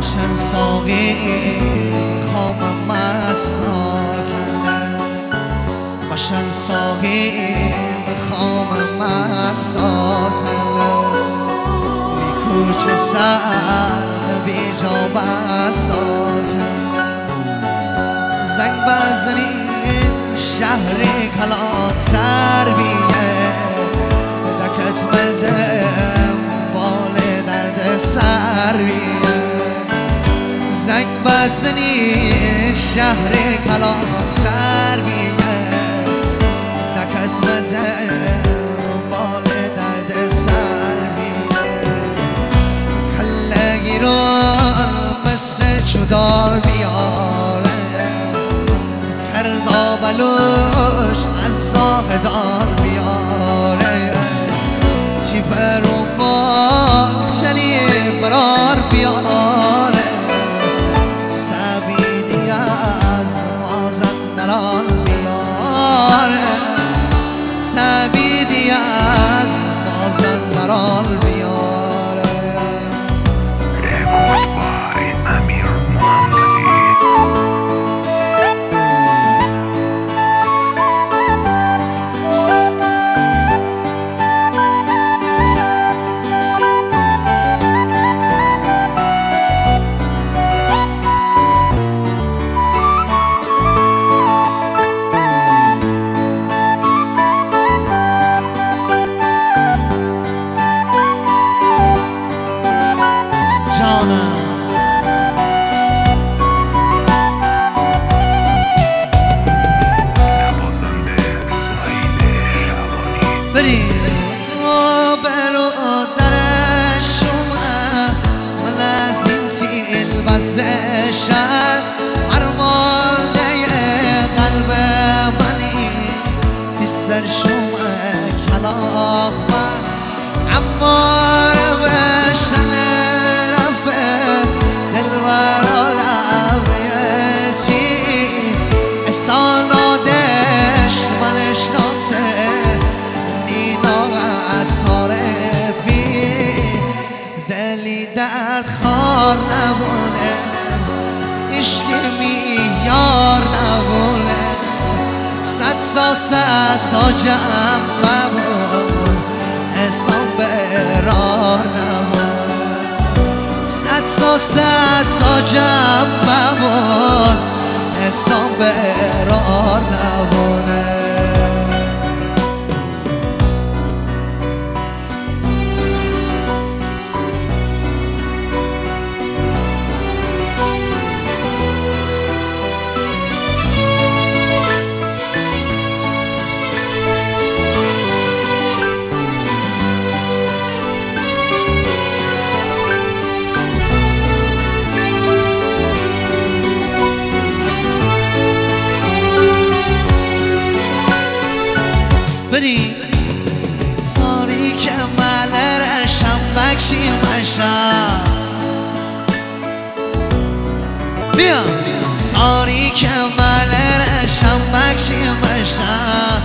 چند ساقی خام مساکله باشن ساقی خام مساکله بی کوچه سر بی جا بساکله زنگ بزنی شهری کلان سر بیه دکت بدم بال درد سر بیه زنگ بزنی شهری کلان سر بیه دکت بدم بال درد سر بیه کلگی رو مثل چودار بیاره کردا بلوش از زاهدان بیاره چی برو ما چلی برار بیاره سبیدی از مازندران بیاره سبیدی از مازندران بیاره Record by Amir Muhammadi. نوازنده سهیل شعبانی. بریم برادر شما من از این سیل بزشم ارمانه قلب منی که سر شما کلاخ من عمار بشن رفه دلور لبیتی احسان آدش منش ناسه بی دلی درد خار نبونه عشق میار نبونه صد تا جمع ببون حسام برار نبونه صد تا جمع ببون حسام برار نبونه بری تاریک ملرشم بکشی مشم بیا تاریک ملرشم بکشی مشم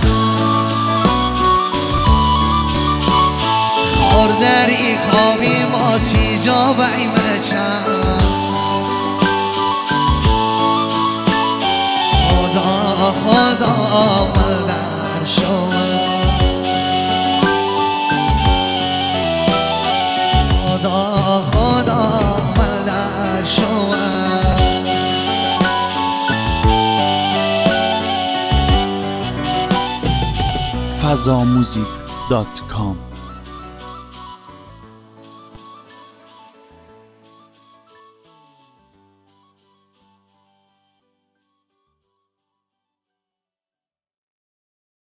خوردری کابی ما تیجا بیمچم خدا ملدر شما خدا ملدر شما fazamusic.com